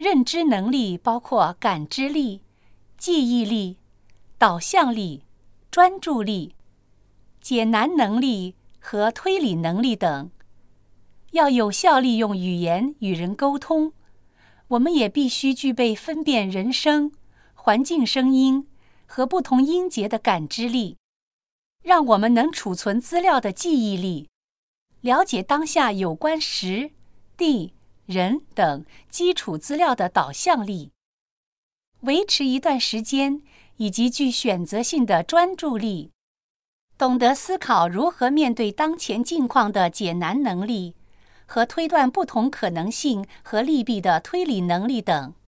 认知能力包括感知力、记忆力、导向力、专注力、解难能力和推理能力等。要有效利用语言与人沟通，我们也必须具备分辨人声、环境声音和不同音节的感知力，让我们能储存资料的记忆力，了解当下有关时、地、人等基础资料的导向力，维持一段时间以及具选择性的专注力，懂得思考如何面对当前境况的解难能力和推断不同可能性和利弊的推理能力等。